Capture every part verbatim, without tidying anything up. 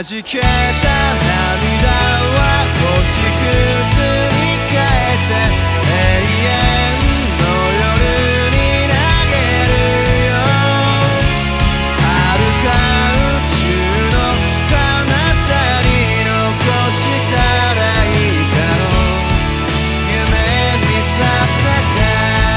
弾けた涙は星屑に変えて永遠の夜に投げるよ。遥か宇宙の彼方に残したらいいかの夢にさせて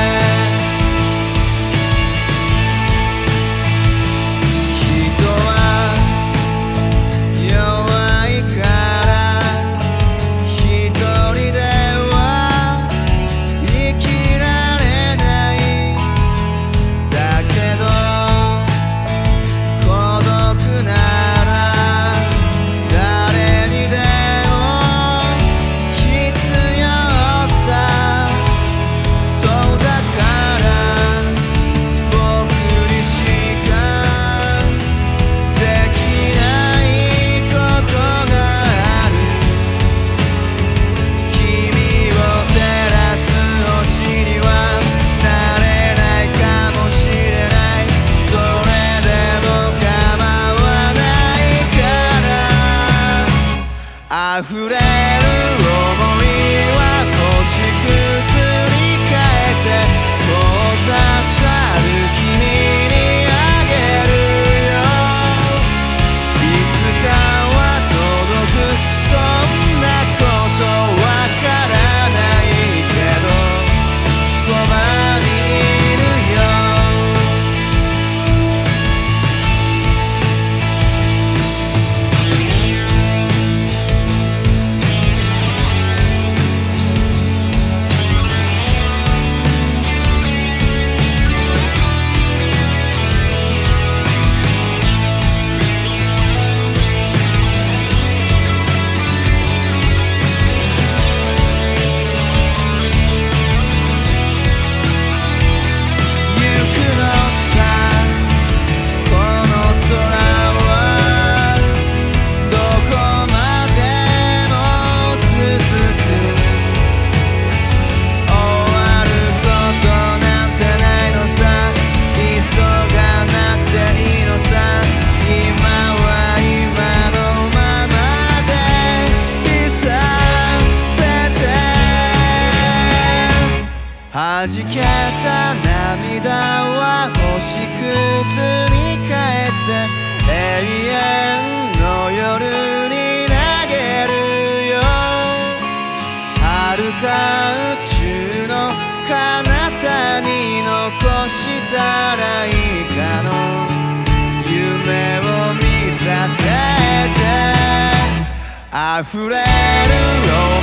溢れる想いは星屑に変えて遠ざかる君にあげるよ。いつかは届くそんなことわからないけどそばにいるよ。弾けた涙は星屑に変えて永遠の夜に投げるよ。遥か宇宙の彼方に残したらいいかの夢を見させて溢れる